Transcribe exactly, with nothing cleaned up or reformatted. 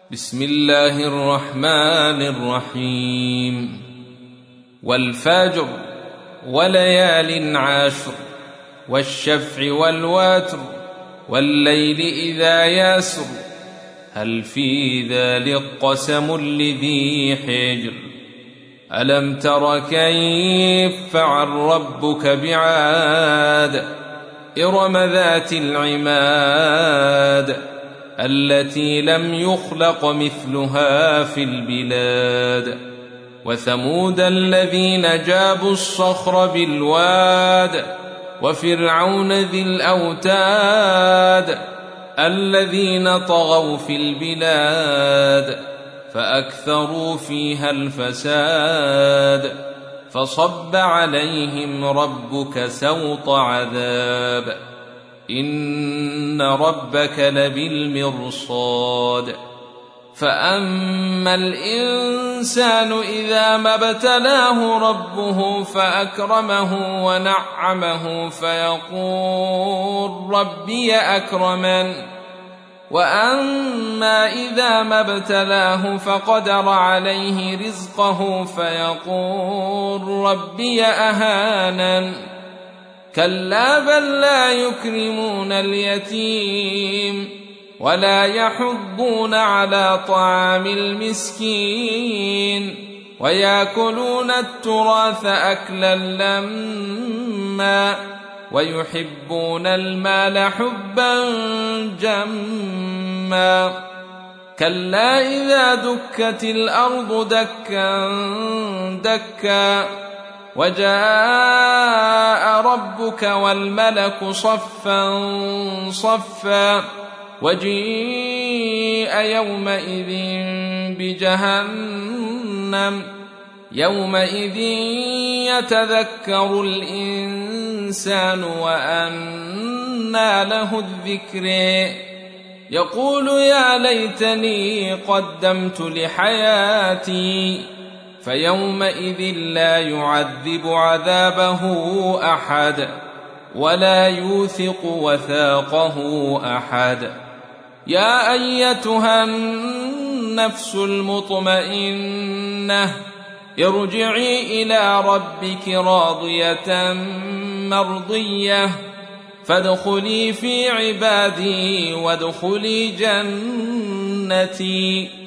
بسم الله الرحمن الرحيم. والفجر وليال عشر والشفع والوتر والليل إذا يسر هل في ذلك قسم لذي حجر ألم تر كيف فعل ربك بعاد إرم ذات العماد التي لم يخلق مثلها في البلاد وثمود الذين جابوا الصخر بالواد وفرعون ذي الأوتاد الذين طغوا في البلاد فأكثروا فيها الفساد فصب عليهم ربك سوط عذاب إن ربك لبالمرصاد فأما الإنسان إذا ما ابتلاه ربه فأكرمه ونعمه فيقول ربي أكرمن وأما إذا ما ابتلاه فقدر عليه رزقه فيقول ربي أهانن كلا بل لا يكرمون اليتيم ولا يحضون على طعام المسكين ويأكلون التراث أكلا لما ويحبون المال حبا جما كلا إذا دكت الأرض دكا دكا وجاء ربك والملك صفا صفا وجيء يومئذ بجهنم يومئذ يتذكر الإنسان وأنى له الذكر يقول يا ليتني قدمت لحياتي فيومئذ لا يعذب عذابه أحد ولا يوثق وثاقه أحد يا أيتها النفس المطمئنة ارجعي إلى ربك راضية مرضية فادخلي في عبادي وادخلي جنتي